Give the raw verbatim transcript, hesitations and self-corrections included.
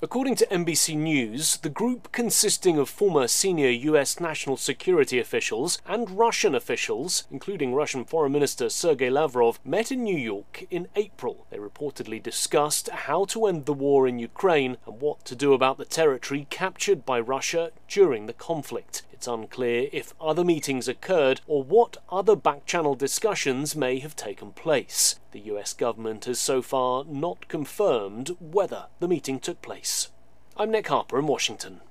According to N B C News, the group consisting of former senior U S national security officials and Russian officials, including Russian Foreign Minister Sergei Lavrov, met in New York in April. They reportedly discussed how to end the war in Ukraine and what to do about the territory captured by Russia during the conflict. It's unclear if other meetings occurred or what other back-channel discussions may have taken place. The U S government has so far not confirmed whether the meeting took place. I'm Nick Harper in Washington.